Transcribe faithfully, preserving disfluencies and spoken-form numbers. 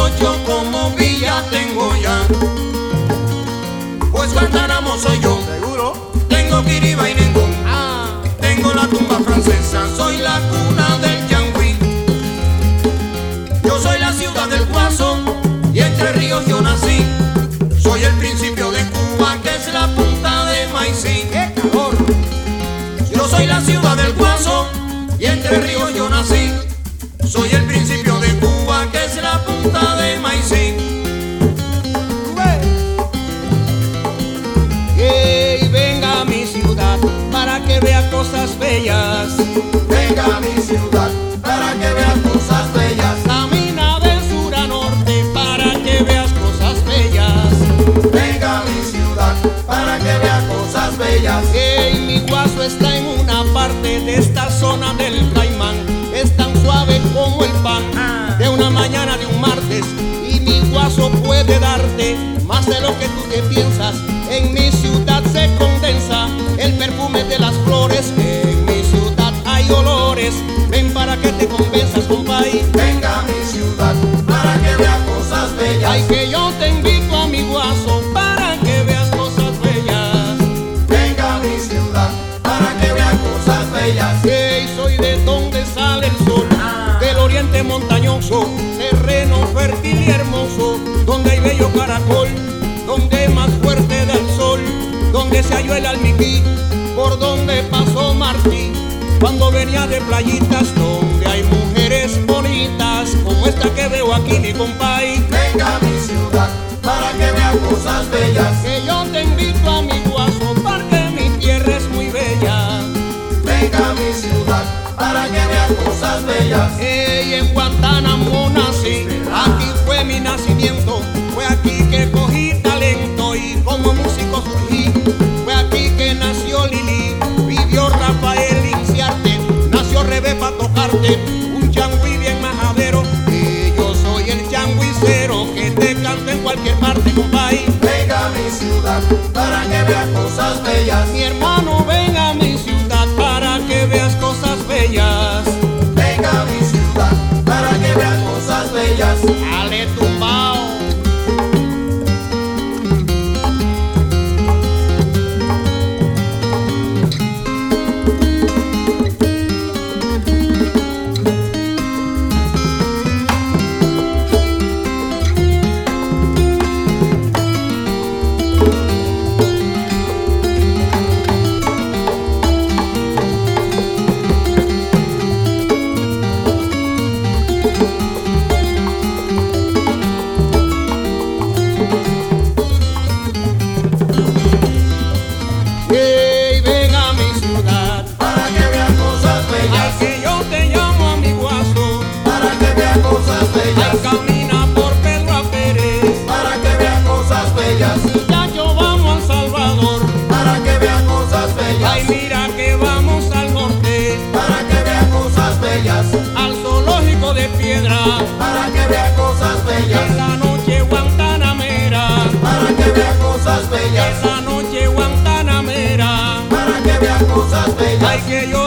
ocho como villa tengo ya. Pues Guantánamo soy yo. ¿Seguro? Tengo Quiriba y Ningún. Ah, Tengo la tumba francesa. Soy la cuna del Yangüí. Yo soy la ciudad del Guaso y Entre Ríos yo nací. Soy el principio de Cuba, que es la punta de Maicí. qué calor. Yo soy la ciudad del Guaso y Entre Ríos yo nací. Soy el principio de Cuba, que es la punta de Maicí. Hey, venga a mi ciudad para que vea cosas bellas. Venga a mi ciudad para que veas cosas bellas. Camina de sur a norte para que veas cosas bellas. Venga a mi ciudad para que veas cosas bellas. Hey, mi Guaso está en una parte de esta zona del Caimán. Es tan suave como el pan de una mañana de un martes. Y mi Guaso puede darte más de lo que tú te piensas. En mi ciudad se condensa el perfume de las flores. En mi ciudad hay olores. Ven para que te convenzas, compay. Venga a mi ciudad para que veas cosas bellas. Ay, que yo te invito a mi Guaso para que veas cosas bellas. Venga a mi ciudad para que veas cosas bellas. Hey, soy de donde sale el sol, del oriente montañoso, terreno fértil y hermoso, donde hay bello caracol, donde más fuerte da el sol, donde se halló el almiquí, por donde pasó Martí, cuando venía de playitas, donde hay mujeres bonitas, como esta que veo aquí, mi compay. Venga a mi ciudad para que veas cosas bellas. Que yo te invito a mi Guaso, porque mi tierra es muy bella. Venga a mi ciudad para que veas cosas bellas. Hey, en Guantánamo nací, aquí fue mi nacimiento. Fue aquí que cogí talento y como músico surgí. Fue aquí que nació Lili, vivió Rafael Inciarte, nació Rebe pa' tocarte, un changüí bien majadero. Y yo soy el changuicero que te canta en cualquier parte, compay. Venga a mi ciudad para que veas cosas bellas. Mi hermano, ven a mi ciudad para que veas cosas bellas. Venga a mi ciudad para que veas cosas bellas. Ale tumbao. Hey, ven a mi ciudad Para que veas cosas ay, bellas. que yo te llamo a mi Guaso. Para que veas cosas Ay, bellas. camina por Pedro a Pérez. Para que veas cosas bellas. Muchacho, vamos a Salvador. Para que veas cosas bellas. Ay, mira que vamos al norte, Para que veas cosas bellas. al zoológico de Piedra. Para que veas cosas bellas. En la noche guantanamera, Para que veas cosas bellas. en la noche guantanamera. Para que veas cosas bellas. Ay, que yo